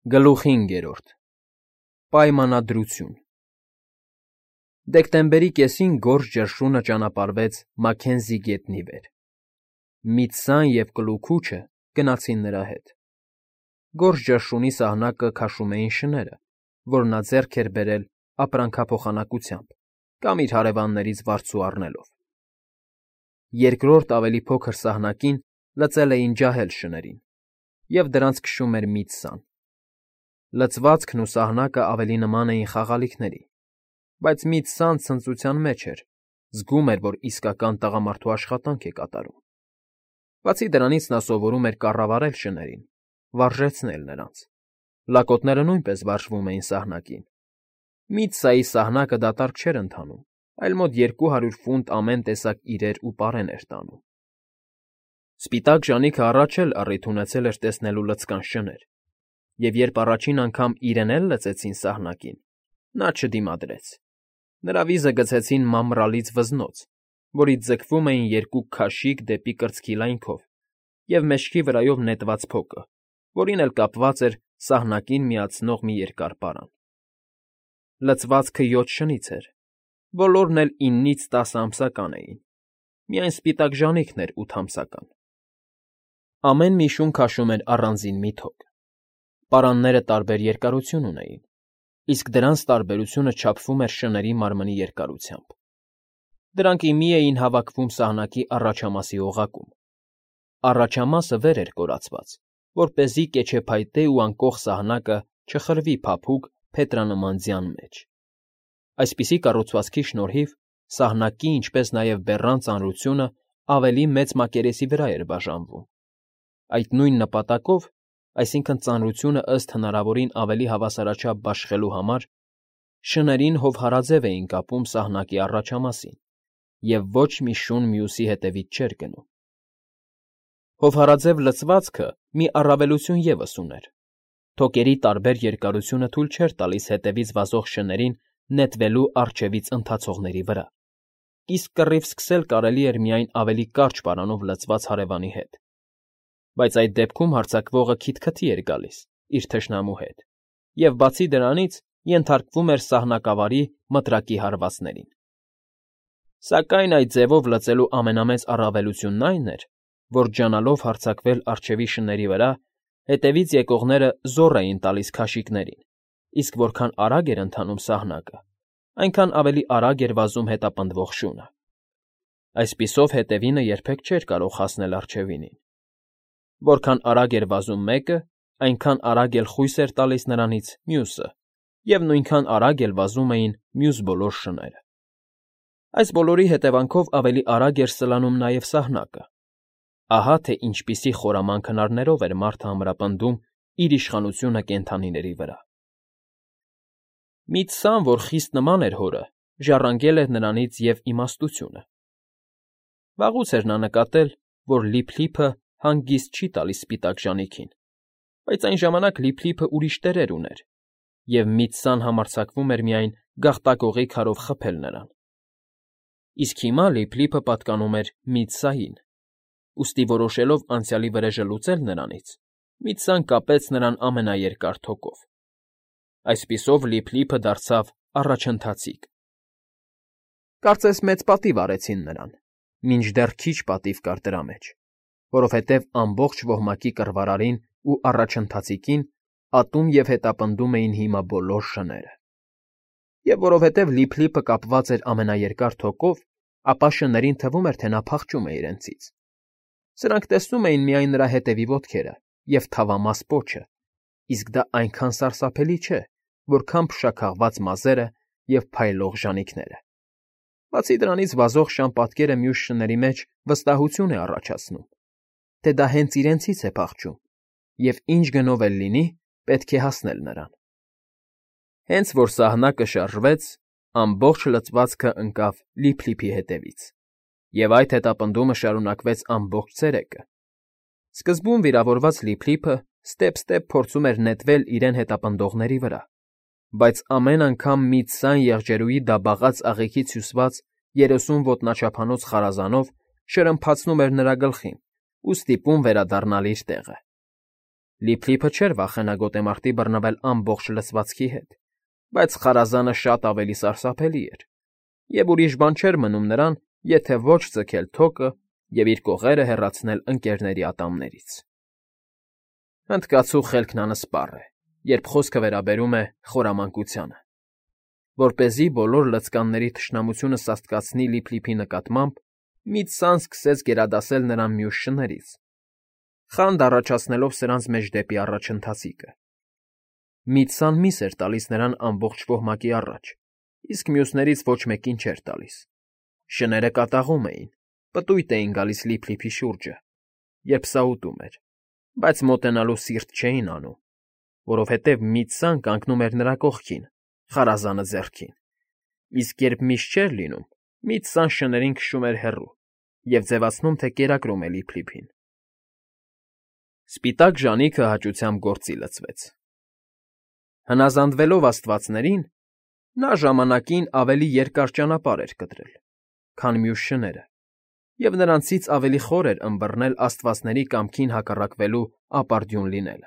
Գլուխ 5. Պայմանադրություն Դեկտեմբերի կեսին գորշ ջրշունը ճանապարհվեց Մաքքենզի գետնի վեր։ Միծսան և Կլուքուչը գնացին նրա հետ։ Գորշ ջրշունի սահնակը քաշում էին շները, որ նա ձեռք էր բերել ապրանքափոխանակությամբ կամ իր հարևաններից վարձու առնելով։ Երկրորդ ավելի փոքր սահնակին լծել էին ջահել շներին, և դրանց քշում էր Միծսան։ Լծվածքն ու սահնակը ավելի նման էին խաղալիքների, բայց Միծսան ցնծության մեջ էր, զգում էր, որ իսկական տղամարդու աշխատանք է կատարում։ Բացի դրանից նա սովորում էր կառավարել շներին, վարժեցնել նրանց։ Լակոտները նույնպես վարժվում էին սահնակին։ Միծսայի սահնակը դատարկ չէր ընթանում, այլ մոտ 200 ֆունտ ամեն տեսակ իրեր ու պարեն էր տանում։ Սպիտակ ժանիքը առաջ էլ առիթ ունեցել էր տեսնելու լծկան շներ, և երբ առաջին անգամ իրեն էլ լծեցին սահնակին, նա չդիմադրեց։ Նրա վիզը գցեցին մամռալից վզնոց, որից ձգվում էին երկու քաշիկ դեպի կրծքի լայնքով, և մեջքի վրայով նետված փոկը, որին էլ կապված էր սահնակին միացնող մի երկար պարան։ Լծվածքը 7 շնից էր, բոլորն էլ 9-ից 10 ամսական էին, միայն սպիտակ ժանիքն էր 8 ամսական։ Ամեն մի շուն քաշում էր առանձին մի թոկ։ Պարանները տարբեր երկարություն ունեին, իսկ դրանց տարբերությունը չափվում էր շների մարմնի երկարությամբ։ Դրանք ի մի էին հավաքվում սահնակի առաջամասի օղակում։ Առաջամասը վեր էր կորացված, որպեսզի կեչեփայտե ու անկող սահնակը չխրվի փափուկ փետրանման ձյան մեջ։ Այսպիսի կառուցվածքի շնորհիվ սահնակի, ինչպես նաև բեռան ծանրությունը ավելի մեծ մակերեսի վրա էր բաժանվում։ Այդ նույն նպատակով, այսինքն ծանրությունը ըստ հնարավորին ավելի հավասարաչափ բաշխելու համար, շներին հովհարաձև էին կապում սահնակի առաջամասին, և ոչ մի շուն մյուսի հետևից չէր գնում։ Հովհարաձև լծվածքը մի առավելություն ևս ուներ. թոկերի տարբեր երկարությունը թույլ չէր տալիս հետևից վազող շներին նետվելու առջևից ընթացողների վրա, իսկ կռիվ սկսել կարելի էր միայն ավելի կարճ պարանով լցված հարևանի հետ, բայց այդ դեպքում հարձակվողը քիթքթի էր գալիս իր թշնամու հետ, և բացի դրանից ենթարկվում էր սահնակավարի մտրակի հարվածներին։ Սակայն այդ ձևով լծելու ամենամեծ առավելությունն այն էր, որ ջանալով հարձակվել առջևի շների վրա, հետևից եկողները զոռ էին տալիս քաշիկներին, իսկ որքան արագ էր ընթանում սահնակը, այնքան ավելի արագ էր վազում հետապնդվող շունը։ Այսպիսով հետևինը երբեք չէր կարող հասնել առջևինին։ Որքան արագ էր վազում մեկը, այնքան արագ էլ խույս էր տալիս նրանից մյուսը, և նույնքան արագ էլ վազում էին մյուս բոլոր շները։ Այս բոլորի հետևանքով ավելի արագ էր սլանում նաև սահնակը։ Ահա թե ինչպիսի խորամանկ հնարներով էր մարդը ամրապնդում իր իշխանությունը կենդանիների վրա։ Միծսան, որ խիստ նման էր հորը, ժառանգել էր նրանից և իմաստությունը։ Վաղուց էր նա նկատել, որ Լիփլիփը հանգիստ չի տալիս սպիտակ ժանիքին, բայց այն ժամանակ Լիփլիփը ուրիշ տերեր ուներ, և Միծսան համարձակվում էր միայն գաղտագողի քարով խփել նրան։ Իսկ հիմա Լիփլիփը պատկանում էր Միծսային, ուստի որոշելով անցյալի վրեժը լուծել նրանից, Միծսան կապեց նրան ամենաերկար թոկով։ Այսպիսով Լիփլիփը դարձավ առաջընթացիկ։ Կարծես մեծ պատիվ արեցին նրան, մինչդեռ քիչ պատիվ կար դրա մեջ, որովհետև ամբողջ ոհմակի կռվարարին ու առաջընթացիկին ատում և հետապնդում էին հիմա բոլոր շները։ Եվ որովհետև Լիփլիփը կապված էր ամենաերկար թոկով, ապա շներին թվում էր, թե նա փախչում է իրենցից։ Սրանք տեսնում էին միայն նրա հետևի ոտքերը և թավամաս պոչը, իսկ դա այնքան սարսափելի չէ, որքան փշաքաղված մազերը և փայլող ժանիքները։ Բացի դրանից վազող շան պատկերը մյուս շների մեջ վստահություն է առաջացնում, թե դա հենց իրենցից է փախչում, և ինչ գնով էլ լինի, պետք է հասնել նրան։ Հենց որ սահնակը շարժվեց, ամբողջ լծվածքը ընկավ Լիփլիփի հետևից, և այդ հետապնդումը շարունակվեց ամբողջ ցերեկը։ Սկզբում վիրավորված Լիփլիփը ստեպ-ստեպ փորձում էր նետվել իրեն հետապնդողների վրա, բայց ամեն անգամ Միծսան եղջերուի դաբաղած աղիքից հյուսված 30 ոտնաչափանոց խարազանով շրմփացնում էր նրա գլխին ու ստիպում վերադառնալ իր տեղը։ Լիփլիփը չէր վախենա գոտեմարտի բռնվել ամբողջ լցվածքի հետ, բայց խարազանը շատ ավելի սարսափելի էր, և ուրիշ բան չէր մնում նրան, եթե ոչ ձգել թոկը և իր կողերը հեռացնել ընկերների ատամներից։ Հնդկացու խելքն անսպառ է, երբ խոսքը վերաբերում է խորամանկությանը։ Որպեսզի բոլոր լծկանների թշնամությունը սաստկացնի Լիփլիփի նկատմամբ, Միծսան սկսեց գերադասել նրան մյուս շներից, խանդ առաջացնելով սրանց մեջ դեպի առաջընթացիկը։ Միծսան միս էր տալիս նրան ամբողջ ոհմակի առաջ, իսկ մյուսներից ոչ մեկին չէր տալիս։ Շները կատաղում էին, պտույտ էին գալիս Լիփլիփի շուրջը, երբ սա ուտում էր, բայց մոտենալու սիրտ չէին անում, որովհետև Միծսան կանգնում էր նրա կողքին, խարազանը ձեռքին, իսկ երբ միշտ չէր լինում, Միծսան շներին քշում էր հեռու և ձևացնում, թե կերակրում է Լիփլիփին։ Սպիտակ ժանիքը հաճությամբ գործի լցվեց։ Հնազանդվելով աստվածներին, նա ժամանակին ավելի երկար ճանապարհ էր կտրել, քան մյուս շները, և նրանցից ավելի խոր էր ըմբռնել աստվածների կամքին հակառակվելու ապարդյուն լինելը։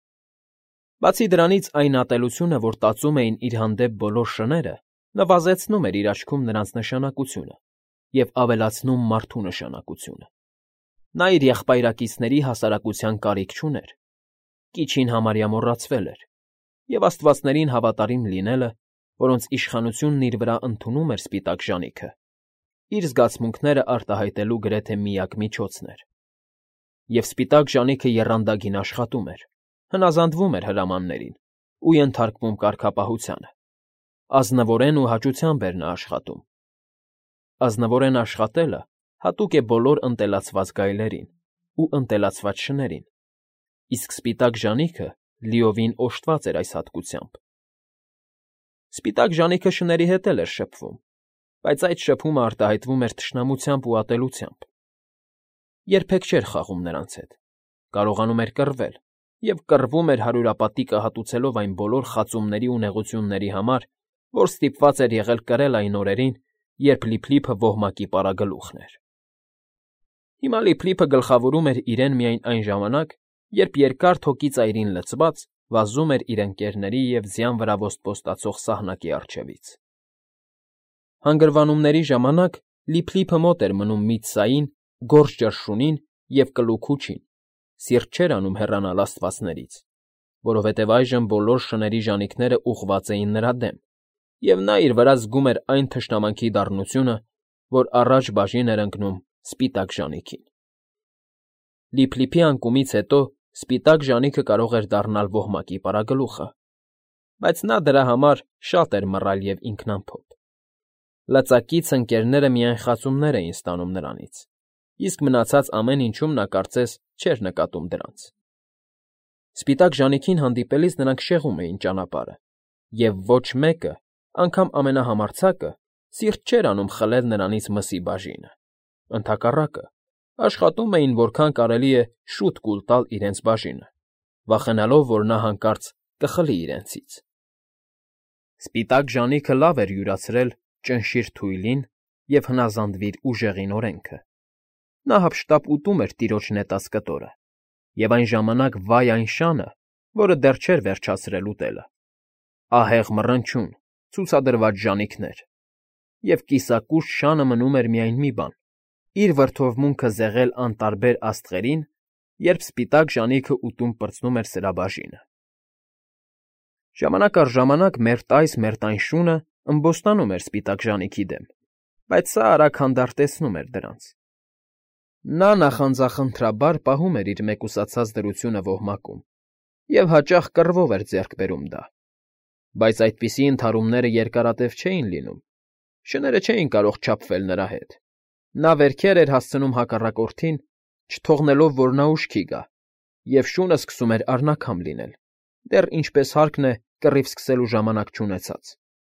Բացի դրանից, այն ատելությունը, որ տածում էին իր հանդեպ բոլոր շները, նվազեցնում էր իր աչքում նրանց նշանակությունը և ավելացնում մարդու նշանակությունը։ Նա իր եղբայրակիցների հասարակության կարիք չուներ, կիչին համարյա մոռացվել էր, և աստվածներին հավատարիմ լինելը, որոնց իշխանությունն իր վրա ընդունում էր սպիտակ ժանիքը, իր զգացմունքները արտահայտելու գրեթե միակ միջոցն էր։ Եվ սպիտակ ժանիքը եռանդագին աշխատում էր, հնազանդվում էր հրամաններին ու ենթարկվում կարգապահությանը։ Ազնվորեն ու հաճությամբ էր նա աշխատում։ Ազնվորեն աշխատելը հատուկ է բոլոր ընտելացված գայլերին ու ընտելացված շներին, իսկ սպիտակ ժանիքը լիովին օժտված էր այս հատկությամբ։ Սպիտակ ժանիքը շների հետ էլ էր շփվում, բայց այդ շփումը արտահայտվում էր թշնամությամբ ու ատելությամբ։ Երբեք չէր խաղում նրանց հետ, կարողանում էր կռվել և կռվում էր հարյուրապատիկը հատուցելով այն բոլոր խածումների ու նեղությունների համար, որ ստիպված էր եղել կրել այն օրերին, երբ Լիփլիփը ոհմակի պարագլուխն էր։ Հիմա Լիփլիփը գլխավորում էր իրեն միայն այն ժամանակ, երբ երկար թոկի ծայրին լցված վազում էր իր ընկերների և ձյան վրա ոսպոստացող սահնակի առջևից։ Հանգրվանումների ժամանակ Լիփլիփը մոտ էր մնում Միծսային, գորշ ճռշունին և կլուք հուչին, սիրտ չէր անում հեռանալ աստվածներից, որովհետև այժմ բոլոր շների ժանիքները ուղղված էին նրա դեմ, և նա իր վրա զգում էր այն թշնամանքի դառնությունը, որ առաջ բաժին էր ընկնում սպիտակ ժանիքին։ Լիփլիփի անկումից հետո սպիտակ ժանիքը կարող էր դառնալ ոհմակի պարագլուխը, բայց նա դրա համար շատ էր մռայլ և ինքնամփոփ։ Լծակից ընկերները միայն խածումներ էին ստանում նրանից, իսկ մնացած ամեն ինչում նա կարծես չէր նկատում դրանց։ Սպիտակ ժանիքին հանդիպելիս նրանք շեղում էին ճանապարհը, և ոչ մեկը, անգամ ամենահամարձակը, սիրտ չէր անում խլել նրանից մսի բաժինը։ Ընդհակառակը, աշխատում էին որքան կարելի է շուտ կուլ տալ իրենց բաժինը, վախենալով, որ նա հանկարծ կխլի իրենցից։ Սպիտակ ժանիքը լավ էր յուրացրել «ճնշիր թույլին» և «հնազանդվիր ուժեղին» օրենքը։ Նա հափշտապ ուտում էր տիրոջ նետած կտորը, և այն ժամանակ վայ այն շանը, որը դեռ չէր վերջացրել ուտելը, ահեղ մռնչյուն, ցուցադրված ժանիքներ, և կիսակուշտ շանը մնում էր միայն մի բան՝ իր վրդովմունքը զեղել անտարբեր աստղերին, երբ սպիտակ ժանիքը ուտում պրծնում էր սրա բաժինը։ Ժամանակ առ ժամանակ մերթ այս, մերթ այն շունը ըմբոստանում էր սպիտակ ժանիքի դեմ, բայց սա արագ հանդարտեցնում էր դրանց։ Նա նախանձախնդրաբար պահում էր իր մեկուսացած դրությունը ոհմակում և հաճախ կռվով էր ձեռք բերում դա, բայց այդպիսի ընդհարումները երկարատև չէին լինում, շները չէին կարող չափվել նրա հետ։ Նա վերքեր էր հասցնում հակառակորդին, չթողնելով, որ նա ուշքի գա, և շունը սկսում էր առնաքամ լինել, դեռ ինչպես հարկն է կռիվ սկսելու ժամանակ չունեցած։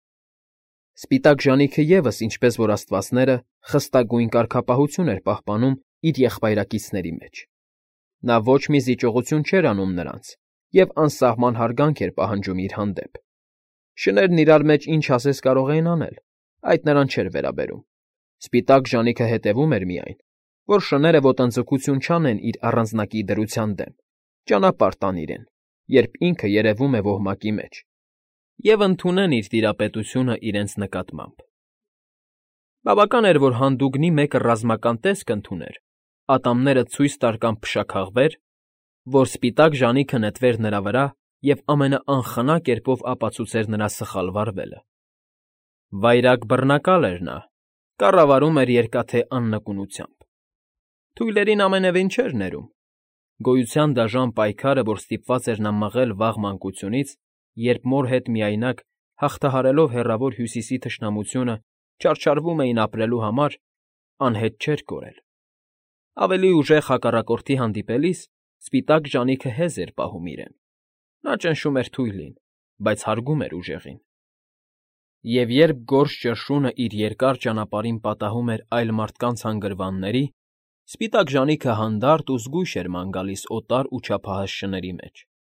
Սպիտակ ժանիքը ևս, ինչպես որ աստվածները, խստագույն կարգապահություն էր պահպանում իր եղբայրակիցների մեջ։ Նա ոչ մի զիջողություն չէր անում նրանց և անսահման հարգանք էր պահանջում իր հանդեպ։ Շներն իրար մեջ ինչ ասես կարող էին անել, այդ նրան չէր վերաբերում։ Սպիտակ ժանիքը հետևում էր միայն, որ շները ոտնձգություն չանեն իր առանձնակի դրության դեմ ճանապարհ տան իրեն, երբ ինքը երևում է ոհմակի մեջ, և ընդունեն իր տիրապետությունը իրենց նկատմամբ։ Բավական էր, որ հանդուգնի մեկը ռազմական տեսք ընդուներ, ատամները ցույց տար կամ փշաքաղվեր, որ սպիտակ ժանիքը նետվեր նրա վրա և ամենաանխնա կերպով ապացուցեր նրա սխալ վարվելը։ Վայրագ բռնակալ էր նա, կառավարում էր երկաթե աննկունությամբ։ Թույլերին ամենևին չէր ներում։ Գոյության դաժան պայքարը, որ ստիպված էր նա մղել վաղ մանկությունից, երբ մոր հետ միայնակ, հաղթահարելով հեռավոր Հյուսիսի թշնամությունը, չարչարվում էին ապրելու համար, անհետ չէր կորել։ Ավելի ուժեղ հակառակորդի հանդիպելիս սպիտակ ժանիքը հեզ էր պահում իրեն։ Նա ճնշում էր թույլին, բայց հարգում էր ուժեղին։ Եվ երբ գորշ ճրշունը իր երկար ճանապարհին պատահում էր այլ մարդկանց հանգրվանների, սպիտակ ժանիքը հանդարտ ու զգույշ էր ման գալիս օտար ու չափահաս շների մեջ։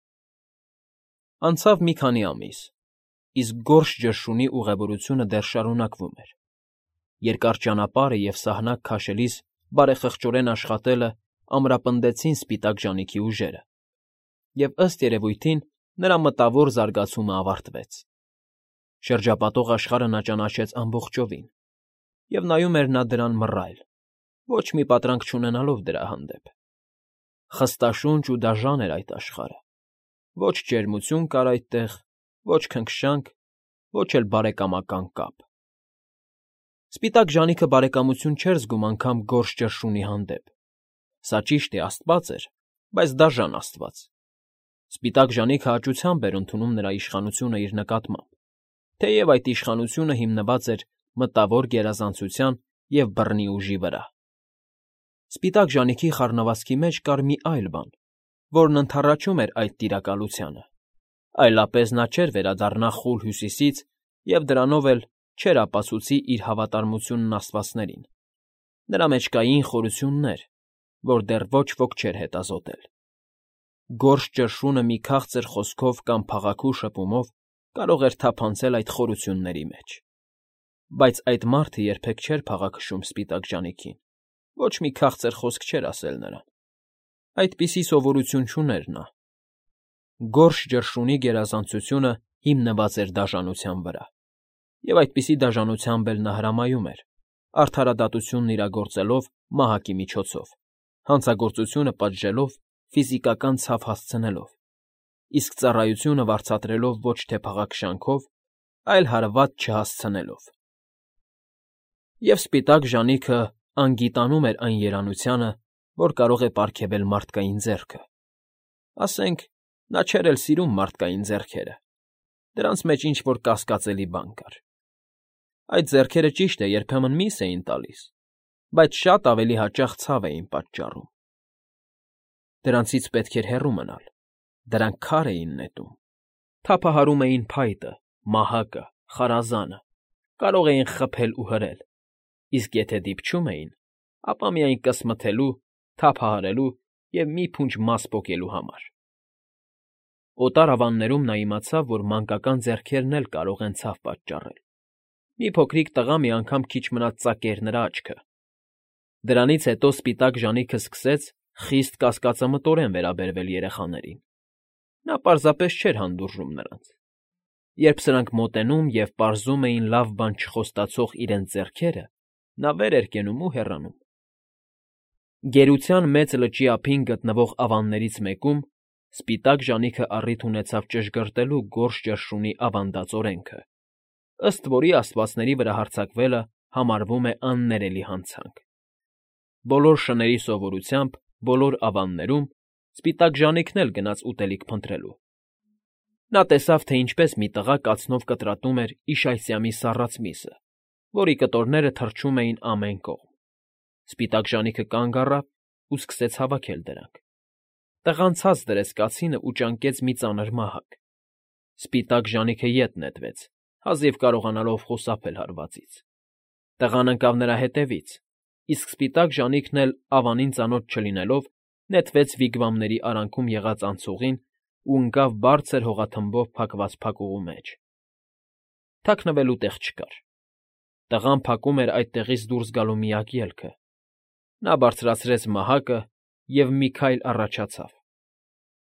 Անցավ մի քանի ամիս, իսկ գորշ ճրշունի ուղևորությունը դեռ շարունակվում էր։ Երկար ճանապարհը և սահնակ քաշելիս բարեխղճորեն աշխատելը ամրապնդեցին սպիտակ ժանիքի ուժերը, և ըստ երևույթին նրա մտավոր զարգացումը ավարտվեց։ Շրջապատող աշխարհը նա ճանաչեց ամբողջովին, և նայում էր նա դրան մռայլ, ոչ մի պատրանք չունենալով դրա հանդեպ։ Խստաշունչ ու դաժան էր այդ աշխարհը, ոչ ջերմություն կար այդտեղ, ոչ քնքշանք, ոչ էլ բարեկամական կապ։ Սպիտակ ժանիքը բարեկամություն չէր զգում անգամ գորշ ճրշունի հանդեպ։ Սա ճիշտ է, աստված էր, բայց դաժան աստված։ Սպիտակ ժանիքը հաճությամբ էր ընդունում նրա իշխանությունը իր նկատմամբ, թեև այդ իշխանությունը հիմնված էր մտավոր գերազանցության և բռնի ուժի վրա։ Սպիտակ ժանիքի խառնվածքի մեջ կար մի այլ բան, որն ընդառաջում էր այդ տիրակալությանը, այլապես նա չէր վերադառնա խուլ Հյուսիսից և դրանով էլ չէր ապացուցի իր հավատարմությունն աստվածներին։ Նրա մեջ կային խորություններ, որ դեռ ոչ ոք չէր հետազոտել։ Գորշ ճրշունը մի քաղցր խոսքով կամ փաղաքու շփումով կարող էր թափանցել այդ խորությունների մեջ։ Բայց այդ մարդը երբեք չէր փաղաքշում սպիտակ ժանիքին, ոչ մի քաղցր խոսք չէր ասել նրան։ Այդպիսի սովորություն չուներ նա։ Գորշ ճրշունի գերազանցությունը հիմնված էր դաժանության վրա, և այդպիսի դաժանությամբ էլ նա հրամայում էր, արդարադատությունն իրագործելով մահակի միջոցով, հանցագործությունը պատժելով, ֆիզիկական ցավ հասցնելով, իսկ ծառայությունը վարձատրելով ոչ թե փաղաքշանքով, այլ հարված չհասցնելով։ Եվ սպիտակ ժանիքը անգիտանում էր այն երանությանը, որ կարող է պարգևել մարդկային ձեռքը։ Ասենք, նա չէր էլ սիրում մարդկային ձեռքերը, դրանց մեջ ինչ֊որ կասկածելի բան կար։ Այդ ձեռքերը, ճիշտ է, երբեմն միս էին տալիս, բայց շատ ավելի հաճախ ցավ էին պատճառում։ Դրանցից պետք էր հեռու մնալ, դրանք քար էին նետում, թափահարում էին փայտը, մահակը, խարազանը, կարող էին խփել ու հրել, իսկ եթե դիպչում էին, ապա միայն կսմթելու, թափահարելու և մի փունջ մաս պոկելու համար։ Օտար ավաններում նա իմացավ, որ մանկական ձեռքերն էլ կարող են ցավ պատճառել։ Մի փոքրիկ տղա մի անգամ քիչ մնաց ծակեր նրա աչքը։ Դրանից հետո սպիտակ ժանիքը սկսեց խիստ կասկածամտորեն վերաբերվել երեխաներին։ Նա պարզապես չէր հանդուրժում նրանց։ Երբ սրանք մոտենում և պարզում էին լավ բան չխոստացող իրենց ձեռքերը, նա վեր էր կենում ու հեռանում։ Գերության մեծ լճի ափին գտնվող ավաններից մեկում սպիտակ ժանիքը առիթ ունեցավ ճշգրտելու գորշ ճրշունի ավանդած օրենքը, ըստ որի աստվածների վրա հարձակվելը համարվում է աններելի հանցանք։ Բոլոր շների սովորությամբ, բոլոր ավաններում սպիտակ ժանիքն էլ գնաց ուտելիք փնտրելու։ Նա տեսավ, թե ինչպես մի տղա կացնով կտրատում էր իշայսյամի սառած միսը, որի կտորները թռչում էին ամեն կողմ։ Սպիտակ ժանիքը կանգ առավ ու սկսեց հավաքել դրանք։ Տղան ցած դրեց կացինը ու ճանկեց մի ծանր մահակ։ Սպիտակ ժանիքը ետ նետվեց, հազիվ կարողանալով խուսափել հարվածից։ Տղան ընկավ նրա հետևից, իսկ սպիտակ ժանիքն էլ, ավանին ծանոթ չլինելով, նետվեց վիգվամների արանքում եղած անցուղին ու ընկավ բարձր հողաթմբով փակված փակուղու մեջ։ Թաքնվելու տեղ չկար։ Տղան փակում էր այդտեղից դուրս գալու միակ ելքը։ Նա բարձրացրեց մահակը և մի քայլ առաջացավ։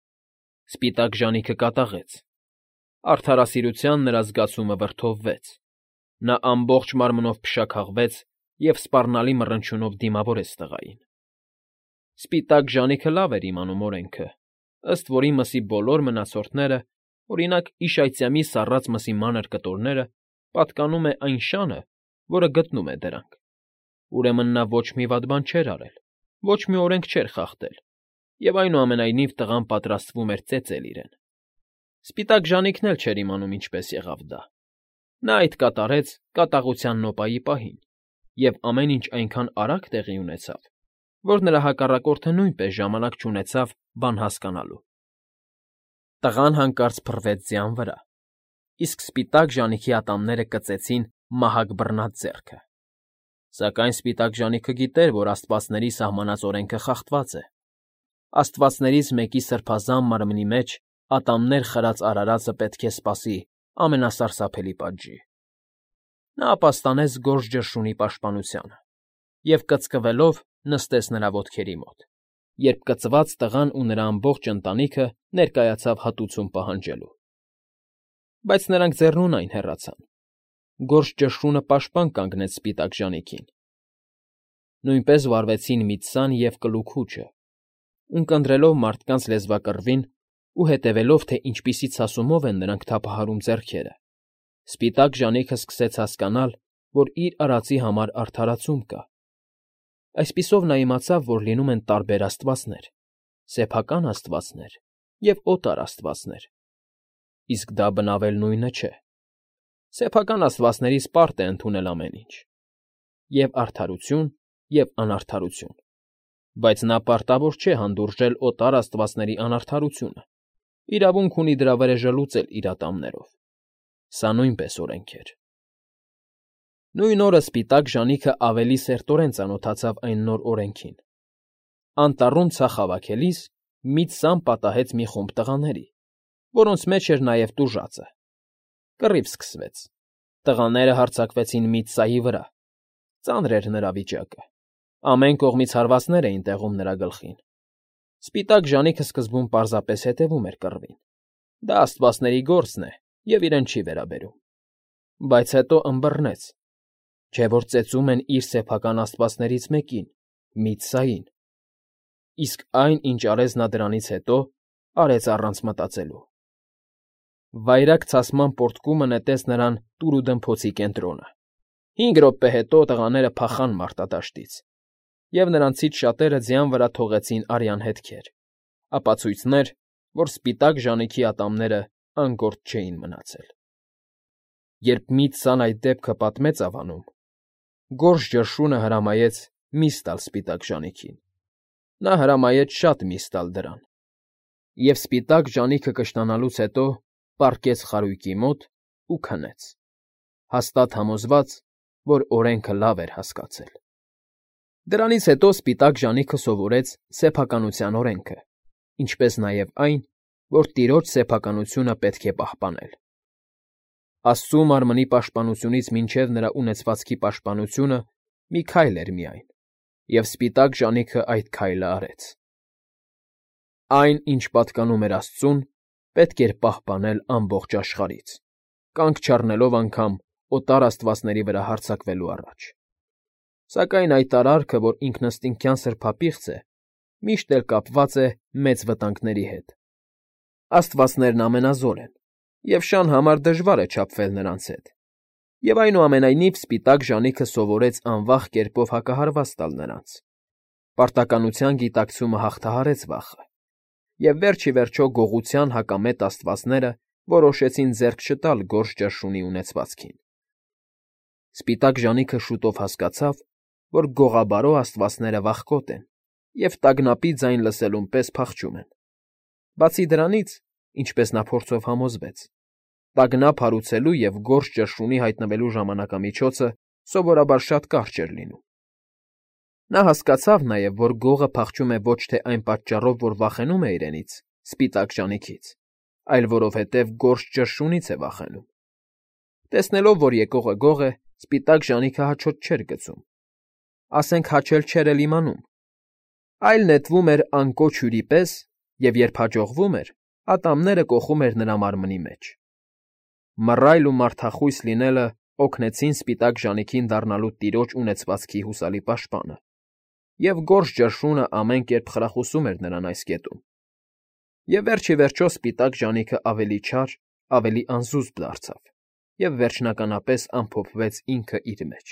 Սպիտակ ժանիքը կատաղեց։ Արդարասիրության նրա զգացումը վրդովվեց։ Նա ամբողջ մարմնով փշաքաղվեց և սպառնալի մռնչյունով դիմավորեց տղային։ Սպիտակ ժանիքը լավ էր իմանում օրենքը, ըստ որի մսի բոլոր մնացորդները, օրինակ, իշայծյամի սառած մսի մանր կտորները, պատկանում է այն շանը, որը գտնում է դրանք։ Ուրեմն նա ոչ մի վատ բան չէր արել, ոչ մի օրենք չէր խախտել, և այնուամենայնիվ տղան պատրաստվում էր ծեծել իրեն։ Սպիտակ ժանիքն էլ չէր իմանում ինչպես եղավ դա։ Նա այդ կատարեց կատաղության նոպայի պահին, և ամեն ինչ այնքան արագ տեղի ունեցավ, որ նրա հակառակորդը նույնպես ժամանակ չունեցավ բան հասկանալու։ Տղան հանկարծ փռվեց ձյան վրա, իսկ սպիտակ ժանիքի ատամները կծեցին մահակ բռնած ձեռքը։ Սակայն սպիտակ ժանիքը գիտեր, որ աստվածների սահմանած օրենքը խախտված է։ Աստվածներից մեկի սրբազան մարմնի մեջ ատամներ խրած արարածը պետք է սպասի ամենասարսափելի պատժի։ Նա ապաստանեց գորշ ջրշունի պաշտպանությանը և կծկվելով նստեց նրա ոտքերի մոտ, երբ կծված տղան ու նրա ամբողջ ընտանիքը ներկայացավ հատուցում պահանջելու։ Բայց նրանք ձեռնունայն հեռացան։ Գորշ ջրշունը պաշտպան կանգնեց սպիտակ ժանիքին։ Նույնպես վարվեցին Միծսան և Կլուքուչը, ունկնդրելով մարդկանց լեզվակռվին ու հետևելով, թե ինչպիսի ցասումով են նրանք թափահարում ձեռքերը։ Սպիտակ ժանիքը սկսեց հասկանալ, որ իր արածի համար արդարացում կա։ Այսպիսով նա իմացավ, որ լինում են տարբեր աստվածներ՝ սեփական աստվածներ և օտար աստվածներ։ Իսկ դա բնավել նույնը չէ։ Սեփական աստվածներից պարտ է ընդունել ամեն ինչ. և արդարություն, և անարդարություն, բայց նա պարտավոր չէ հանդուրժել օտար աստվածների անարդարությունը, իրավունք ունի դրա վրեժը լուծել իր ատամներով։ Սա նույնպես օրենք էր։ Նույն օրը սպիտակ ժանիքը ավելի սերտորեն ծանոթացավ այն նոր օրենքին։ Անտառում ցախ հավաքելիս Միծսան պատահեց մի խումբ տղաների, որոնց մեջ էր նաև տուժածը։ Կռիվ սկսվեց։ Տղաները հարձակվեցին Միծսայի վրա։ Ծանր էր նրա վիճակը։ Ամեն կողմից հարվածներ էին տեղում նրա գլխին։ Սպիտակ ժանիքը սկզբում պարզապես հետևում էր կռվին։ Դա աստվածների գործն է և իրեն չի վերաբերում։ Բայց հետո ըմբռնեց, չէ՞ որ ծեծում են իր սեփական աստվածներից մեկին՝ Միծսային։ Իսկ այն, ինչ արեց նա դրանից հետո, արեց առանց մտածելու։ Վայրագ ցասման պոռթկումը նետեց նրան տուրուդմփոցի կենտրոնը։ 5 րոպե հետո տղաները փախան մարտադաշտից, և նրանցից շատերը ձյան վրա թողեցին արյան հետքեր, ապացույցներ, որ սպիտակ ժանիքի ատամները անգործ չէին մնացել։ Երբ Միծսան այդ դեպքը պատմեց ավանում, գորշ ջրշունը հրամայեց միս տալ սպիտակ ժանիքին։ Նա հրամայեց շատ միս տալ դրան, և սպիտակ ժանիքը կշտանալուց հետո պառկեց խարույկի մոտ ու քնեց, հաստատ համոզված, որ օրենքը լավ էր հասկացել։ Դրանից հետո սպիտակ ժանիքը սովորեց սեփականության օրենքը, ինչպես նաև այն, որ տիրոջ սեփականությունը պետք է պահպանել։ Աստծու մարմնի պաշտպանությունից մինչև նրա ունեցվածքի պաշտպանությունը մի քայլ էր միայն, և սպիտակ ժանիքը այդ քայլը արեց։ Այն, ինչ պատկանում էր Աստծուն, պետք էր պահպանել ամբողջ աշխարհից, կանգ չառնելով անգամ օտար աստվածների վրա հարձակվելու առաջ։ Սակայն այդ արարքը, որ ինքնըստինքյան սրբապիղծ է, միշտ էլ կապված է մեծ վտանգների հետ։ Աստվածներն ամենազոր են, և շան համար դժվար է չափվել նրանց հետ, և այնուամենայնիվ սպիտակ ժանիքը սովորեց անվախ կերպով հակահարված տալ նրանց։ Պարտականության գիտակցումը հաղթահարեց վախը, և վերջ ի վերջո գողության հակամետ աստվածները որոշեցին ձեռք չտալ գորշ ջրշունի ունեցվածքին։ Սպիտակ ժանիքը շուտով հասկացավ, որ գողաբարո աստվածները վախկոտ են և տագնապի ձայն լսելուն պես փախչում են։ Բացի դրանից, ինչպես նա փորձով համոզվեց, տագնապ հարուցելու և գորշ ջրշունի հայտնվելու ժամանակամիջոցը սովորաբար շատ կարճ էր լինում։ Նա հասկացավ նաև, որ գողը փախչում է ոչ թե այն պատճառով, որ վախենում է իրենից՝ սպիտակ ժանիքից, այլ որովհետև գորշ ջրշունից է վախենում։ Տեսնելով, որ եկողը գող է, սպիտակ ժանիքը հաչոց չէր գցում, ասենք հաչել չէր էլ իմանում, այլ նետվում էր անկոչ հյուրի պես և երբ հաջողվում էր, Ատամները կոխում էր նրա մարմնի մեջ։ Մռայլ ու մարդախույս լինելը օգնեցին սպիտակ ժանիքին դառնալու տիրոջ ունեցվածքի հուսալի պաշտպանը, և գորշ ճնշունը ամեն կերպ խրախուսում էր նրան այս կետում։ Եվ վերջ ի վերջո սպիտակ ժանիքը ավելի չար, ավելի անզուսպ դարձավ և վերջնականապես ամփոփվեց ինքը իր մեջ։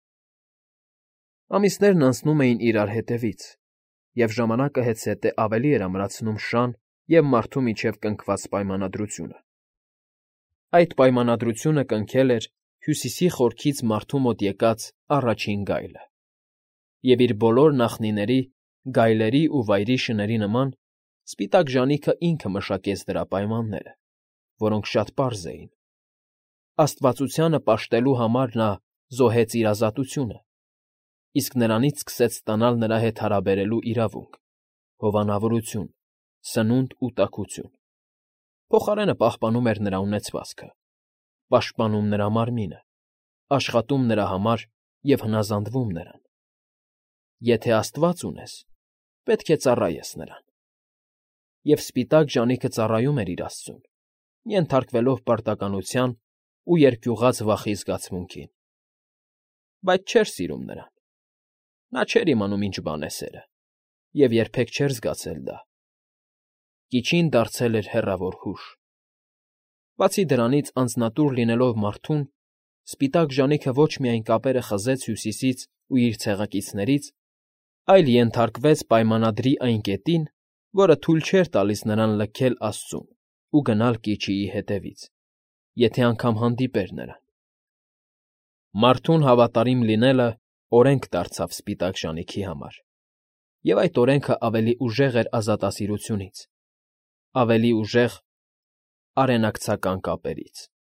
Ամիսներն անցնում էին իրար հետևից, և ժամանակը հետզհետե ավելի էր ամրացնում շան և մարդու միջև կնքված պայմանադրությունը։ Այդ պայմանադրությունը կնքել էր Հյուսիսի խորքից մարդու մոտ եկած առաջին գայլը, և իր բոլոր նախնիների, գայլերի ու վայրի շների նման սպիտակ ժանիքը ինքը մշակեց դրա պայմանները, որոնք շատ պարզ էին։ Աստվածությանը պաշտելու համար նա զոհեց իր ազատությունը, իսկ նրանից սկսեց ստանալ նրա հետ հարաբերելու իրավունք, հովանավորություն, սնունդ ու տաքություն։ Փոխարենը պահպանում էր նրա ունեցվածքը, պաշտպանում նրա մարմինը, աշխատում նրա համար և հնազանդվում նրան։ Եթե Աստված ունես, պետք է ծառայես նրան։ Եվ սպիտակ ժանիքը ծառայում էր իր Աստծուն, ենթարկվելով պարտականության ու երկյուղած վախի զգացմունքին։ Բայց չէր սիրում նրան։ Նա չէր իմանում ինչ բան է սերը, և երբեք չէր զգացել դա։ Կիչին դարձել էր հեռավոր հուշ։ Բացի դրանից, անձնատուր լինելով մարդուն, սպիտակ ժանիքը ոչ միայն կապերը խզեց Հյուսիսից ու իր ցեղակիցներից, այլ ենթարկվեց պայմանագրի այն կետին, որը թույլ չէր տալիս նրան լքել Աստծուն ու գնալ Կիչիի հետևից, եթե անգամ հանդիպեր նրան։ Մարդուն հավատարիմ լինելը օրենք դարձավ սպիտակ ժանիքի համար, և այդ օրենքը ավելի ուժեղ էր ազատասիրությունից, ավելի ուժեղ արենակցական կապերից։